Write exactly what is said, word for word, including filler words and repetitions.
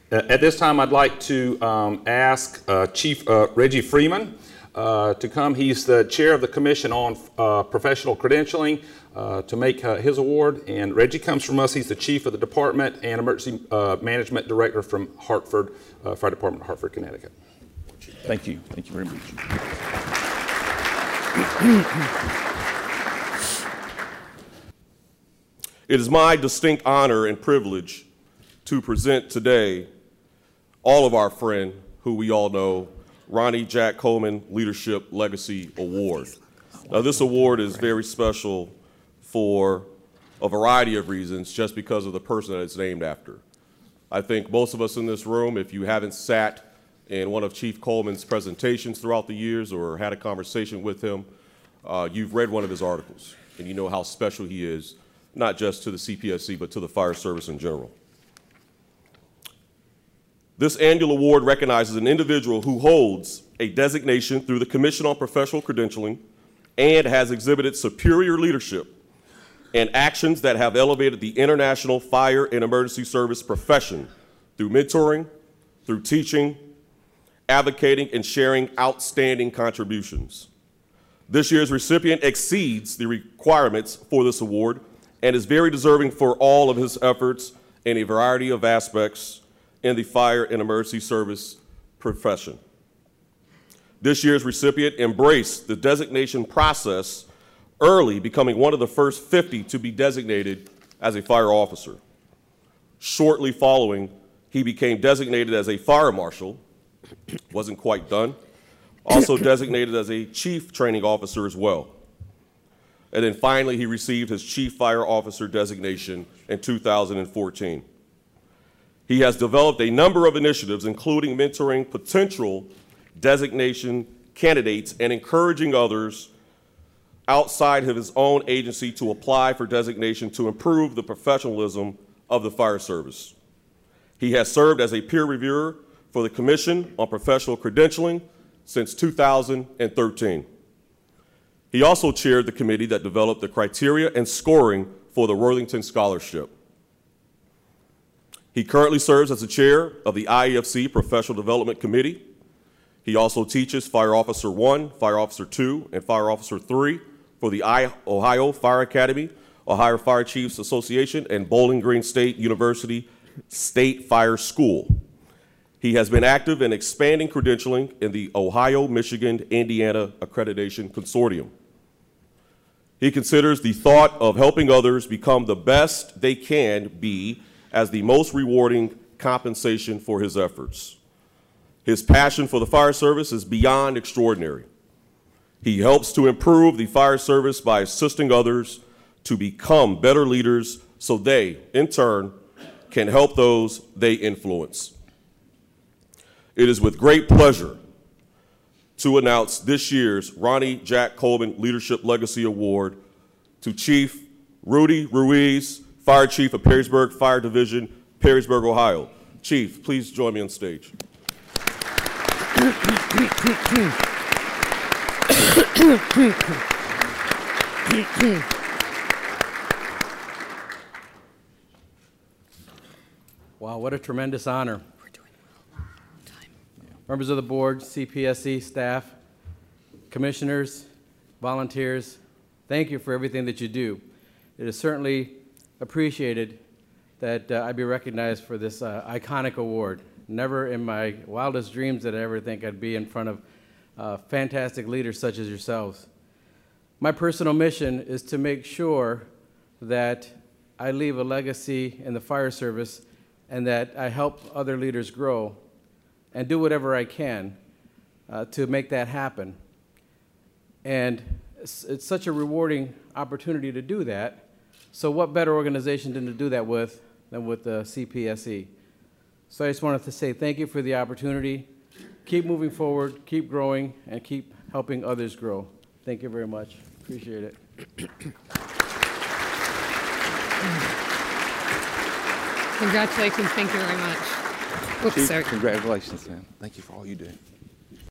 Uh, at this time, I'd like to um, ask uh, Chief uh, Reggie Freeman uh, to come. He's the chair of the Commission on uh, Professional Credentialing uh, to make uh, his award. And Reggie comes from us. He's the chief of the department and emergency uh, management director from Hartford uh, Fire Department, Hartford, Connecticut. Thank you. Thank you very much. It is my distinct honor and privilege to present today all of our friend, who we all know, Ronnie Jack Coleman Leadership Legacy Award. Now, this award is very special for a variety of reasons, just because of the person that it's named after. I think most of us in this room, if you haven't sat in one of Chief Coleman's presentations throughout the years or had a conversation with him, uh, you've read one of his articles, and you know how special he is, not just to the C P S C, but to the fire service in general. This annual award recognizes an individual who holds a designation through the Commission on Professional Credentialing and has exhibited superior leadership and actions that have elevated the international fire and emergency service profession through mentoring, through teaching, advocating, and sharing outstanding contributions. This year's recipient exceeds the requirements for this award and is very deserving for all of his efforts in a variety of aspects in the fire and emergency service profession. This year's recipient embraced the designation process early, becoming one of the first fifty to be designated as a fire officer. Shortly following, he became designated as a fire marshal, wasn't quite done, also designated as a chief training officer as well. And then finally, he received his chief fire officer designation in two thousand fourteen. He has developed a number of initiatives, including mentoring potential designation candidates and encouraging others outside of his own agency to apply for designation to improve the professionalism of the fire service. He has served as a peer reviewer for the Commission on Professional Credentialing since two thousand thirteen. He also chaired the committee that developed the criteria and scoring for the Worthington Scholarship. He currently serves as the chair of the I E F C Professional Development Committee. He also teaches Fire Officer one, Fire Officer two, and Fire Officer three for the Ohio Fire Academy, Ohio Fire Chiefs Association, and Bowling Green State University State Fire School. He has been active in expanding credentialing in the Ohio, Michigan, Indiana Accreditation Consortium. He considers the thought of helping others become the best they can be as the most rewarding compensation for his efforts. His passion for the fire service is beyond extraordinary. He helps to improve the fire service by assisting others to become better leaders so they, in turn, can help those they influence. It is with great pleasure to announce this year's Ronnie Jack Coleman Leadership Legacy Award to Chief Rudy Ruiz, Fire Chief of Perrysburg Fire Division, Perrysburg, Ohio. Chief, please join me on stage. Wow, what a tremendous honor. Members of the board, C P S C staff, commissioners, volunteers, thank you for everything that you do. It is certainly appreciated that uh, I be recognized for this uh, iconic award. Never in my wildest dreams did I ever think I'd be in front of uh, fantastic leaders such as yourselves. My personal mission is to make sure that I leave a legacy in the fire service and that I help other leaders grow and do whatever I can uh, to make that happen. And it's, it's such a rewarding opportunity to do that. So what better organization than to do that with than with the C P S C? So I just wanted to say thank you for the opportunity. Keep moving forward, keep growing, and keep helping others grow. Thank you very much. Appreciate it. Congratulations. Thank you very much. Oops, Chief, sorry. Congratulations, man. Thank you for all you do.